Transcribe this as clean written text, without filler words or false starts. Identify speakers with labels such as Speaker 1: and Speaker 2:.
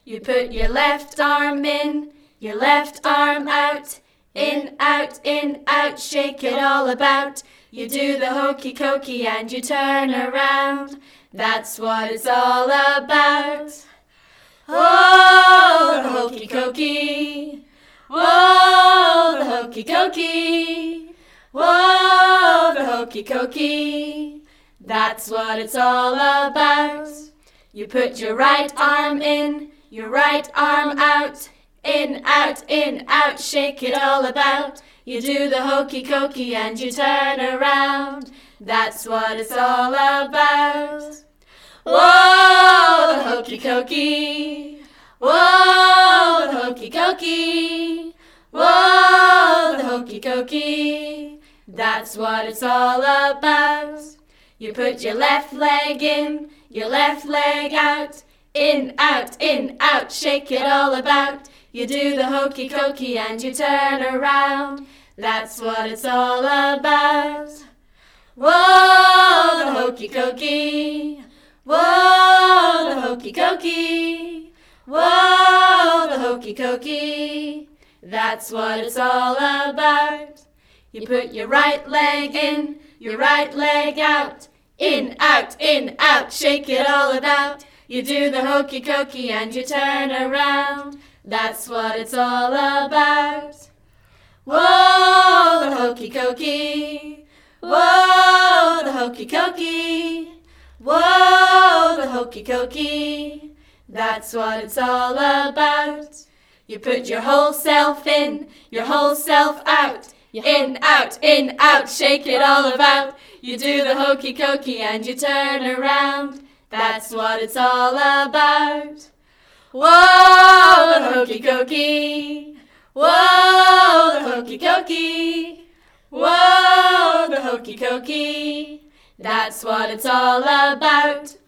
Speaker 1: You put your left arm in, your left arm out, in, out, shake it all about. You do the hokey cokey and you turn around. That's what it's all about. Oh, the hokey cokey. Whoa, the hokey cokey. Whoa, the hokey cokey. That's what it's all about. You put your right arm in, your right arm out, in, out, shake it all about. You do the hokey cokey and you turn around. That's what it's all about. Whoa, the hokey cokey. Whoa, the hokey cokey. Whoa, the hokey cokey. That's what it's all about. You put your left leg in, your left leg out, in, out, shake it all about. You do the hokey cokey and you turn around. That's what it's all about. Whoa, the hokey cokey. Whoa, the hokey cokey. Whoa, the hokey cokey. That's what it's all about. You put your right leg in, your right leg out, in, out, shake it all about. You do the hokey cokey and you turn around. That's what it's all about. Whoa, the hokey cokey. Whoa, the hokey cokey. Whoa, the hokey cokey. That's what it's all about. You put your whole self in, your whole self out, in, out, shake it all about. You do the hokey cokey and you turn around. That's what it's all about. Whoa, the hokey cokey. Whoa, the hokey cokey. Whoa, the hokey cokey. That's what it's all about.